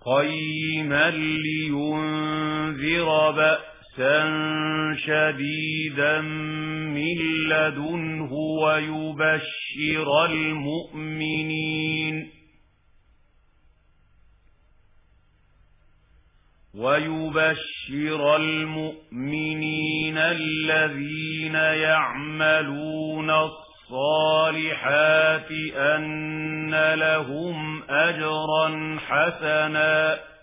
قيما لينذر بأسا شديدا من لدنه ويبشر المؤمنين الذين يعملون الصالحات أن لهم أجرا حسنا